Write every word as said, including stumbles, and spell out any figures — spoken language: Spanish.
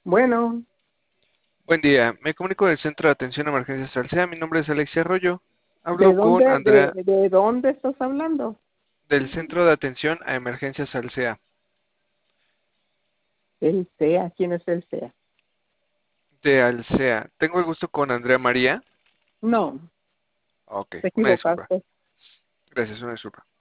Bueno, Buen día, me comunico del Centro de Atención a Emergencias Alsea. Mi nombre es Alexia Arroyo. ¿de Hablo con dónde, de, Andrea de dónde estás hablando? del Centro de Atención a Emergencias Alsea El SEA, ¿quién es el SEA? de Alsea. Tengo el gusto con Andrea María. No, Ok, te una disculpa. equivocaste. Gracias, una disculpa.